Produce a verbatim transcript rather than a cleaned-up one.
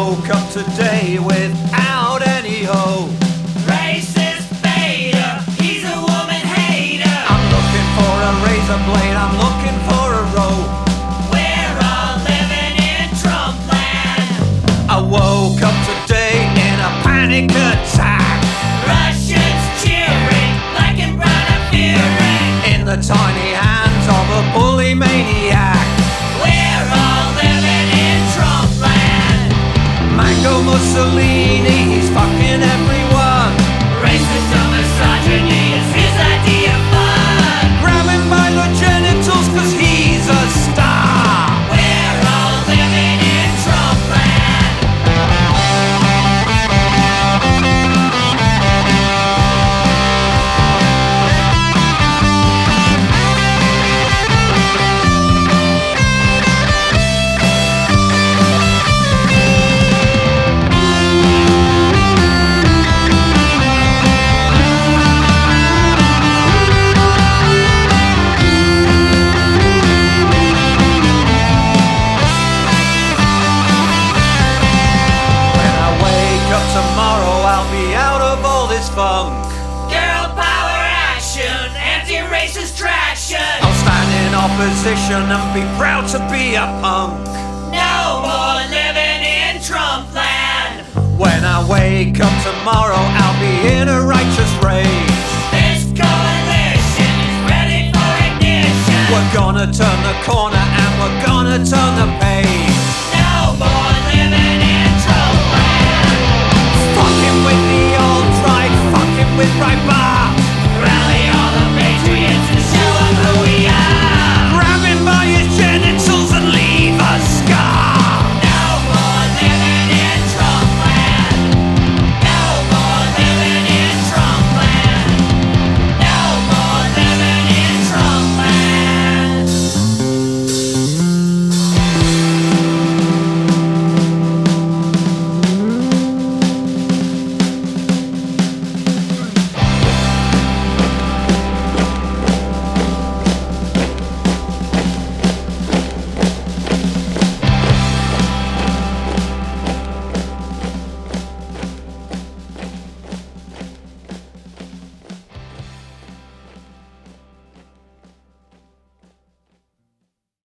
woke up today without any hope. Racist beta, he's a woman hater. I'm looking for a razor blade, I'm looking for a rope. We're all living in Trump land. I woke up today in a panic attack. Russians cheering, black and brown are fearing. In the tiny hands of a bully maniac. We're all living in Trump land. Mango Mussolini, he's fucking everyone. Racism, misogyny is his idea of fun. Grab him by the genitals cause he's a star. We're all living in Trump land. Tomorrow I'll be out of all this funk. Girl power action, anti-racist traction. I'll stand in opposition and be proud to be a punk. No more living in Trump land. When I wake up tomorrow I'll be in a righteous rage. This coalition is ready for ignition. We're gonna turn the corner and we're gonna turn the page.